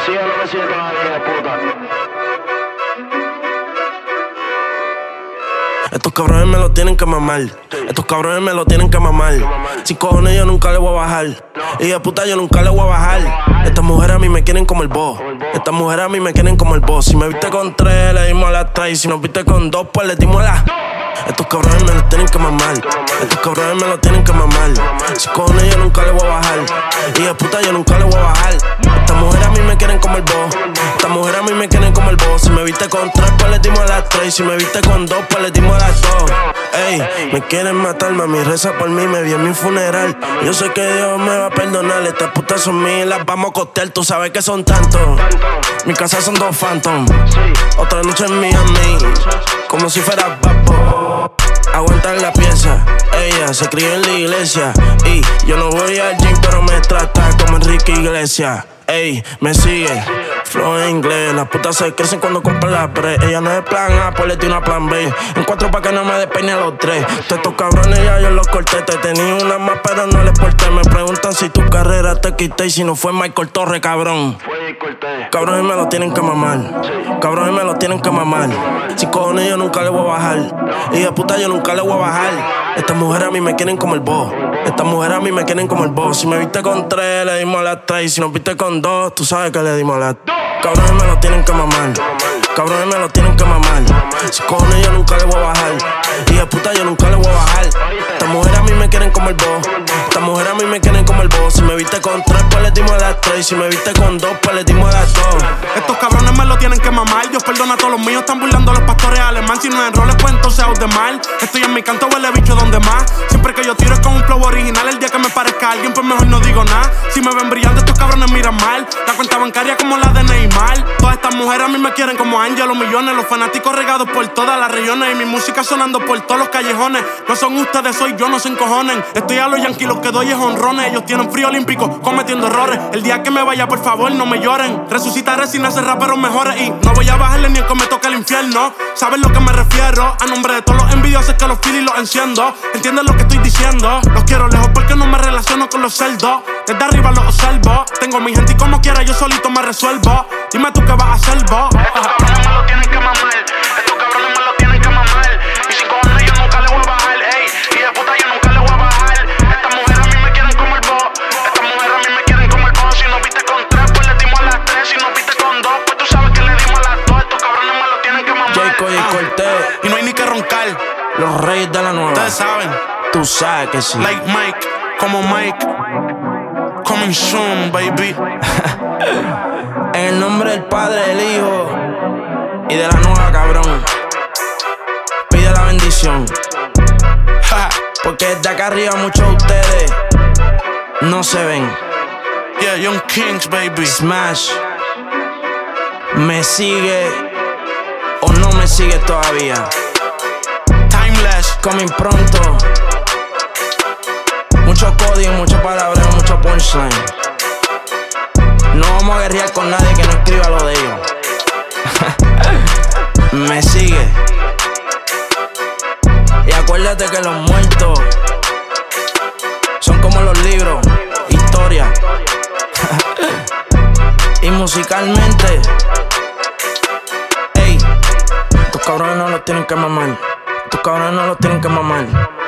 sigue o no me sigue todavía, puta? Estos cabrones me lo tienen que mamar. Estos cabrones me lo tienen que mamar. Sin cojones yo nunca le voy a bajar. Y de puta yo nunca le voy a bajar. Estas mujeres a mí me quieren como el boss. Estas mujeres a mí me quieren como el boss. Si me viste con 3, le dimos a las 3. Y si nos viste con 2, pues le dimos a las. Estos cabrones me lo tienen que mamar. Estos cabrones me lo tienen que mamar. Sin cojones yo nunca le voy a bajar. Y de puta yo nunca le voy a bajar. Estas mujeres a mí me quieren como el boss. Estas mujeres a mí me quieren como el boss. Si me viste con 3, pues le dimos a las 3. Y si me viste con 2, pues le dimos a las 2. Ey, me quieren matar, mami, reza por mí, me vi en mi funeral. Yo sé que Dios me va a perdonar, estas putas son mías, las vamos a costear, tú sabes que son tantos. Mi casa son 2 Phantom, otra noche en Miami, como si fuera papo. Aguantar la pieza, ella se crió en la iglesia. Y yo no voy al gym, pero me trata como Enrique Iglesias. Ey, me sigue, flow en inglés. Las putas se crecen cuando compran la pre. Ella no es plan A, pues le di una plan B. En 4 pa' que no me despeine a los 3. Todos estos cabrones ya yo los corté. Te tenía una más pero no les porté. Me preguntan si tu carrera te quité. Y si no fue Michael Torre, cabrón. Cabrones me lo tienen que mamar. Cabrones me lo tienen que mamar. Sin cojones yo nunca le voy a bajar. Y de puta yo nunca le voy a bajar. Estas mujeres a mí me quieren como el boss. Estas mujeres a mí me quieren como el boss. Si me viste con 3, le dimos a las 3. Y si nos viste con 2, tú sabes que le dimos a las 2. Cabrones me lo tienen que mamar. Cabrones me lo tienen que mamar. Si cojones yo nunca le voy a bajar. Y de puta yo nunca le voy a bajar. Estas mujeres a mí me quieren como el boss. Estas mujeres a mí me quieren como el boss. Si me viste con 3, pues le dimos a las 3. Y si me viste con 2, pues le dimos a las 2. Estos cabrones me lo tienen que mamar. Dios perdona a todos los míos. Están burlando a los pastores alemán. Si no es en roles, pues entonces out de mal. Estoy en mi canto, huele bicho donde más. Siempre que yo tiro es con un flow original. El día que me parezca a alguien, pues mejor no digo nada. Si me ven brillando, estos cabrones miran mal. La cuenta bancaria como la de Neymar. Todas estas mujeres a mí me quieren como Ángel, los millones. Los fanáticos regados por todas las regiones. Y mi música sonando por todos los callejones. No son ustedes, soy yo, no se encojonen. Estoy a los yankees, los que doy es honrones. Ellos tienen frío olímpico, cometiendo errores. El día que me vaya, por favor, no me lloren. Resucitaré sin hacer raperos mejores. Y no voy a bajarle ni aunque me toque el infierno. ¿Sabes lo que me refiero? A nombre de todos los envidiosos que los fili los enciendo. ¿Entiendes lo que estoy diciendo? Los quiero lejos porque no me relaciono con los cerdos. Desde arriba los observo. Tengo mi gente y como quiera yo solito me resuelvo. Dime tú qué vas a hacer vos. Estos cabrones me lo tienen que mamar. Estos cabrones me lo tienen que mamar. Y sin cojones yo nunca le voy a bajar, ey. Y de puta yo nunca le voy a bajar. Estas mujeres a mí me quieren como el boss. Estas mujeres a mí me quieren como el boss. Si nos viste con 3, pues le dimos a las 3. Si nos viste con 2, pues tú sabes que le dimos a las 2. Estos cabrones me lo tienen que mamar. Jayco y Cortez, Y no hay ni que roncar. los reyes de la nueva. Ustedes saben. Tú sabes que sí. Like Mike, como Mike. Coming soon, baby. En el nombre del Padre, del Hijo y de la nueva, cabrón. Pide la bendición. Ha. Porque desde acá arriba muchos de ustedes no se ven. Yeah, Young Kings, baby. Smash. ¿Me sigue o no me sigue todavía? Timeless. Coming pronto. Mucho código, mucho palabreo, mucho punchline. No vamos a guerrear con nadie que no escriba lo de ellos. Me sigue. Y acuérdate que los muertos son como los libros, historia. Y musicalmente, ey, estos cabrones no los tienen que mamar. Estos cabrones no los tienen que mamar.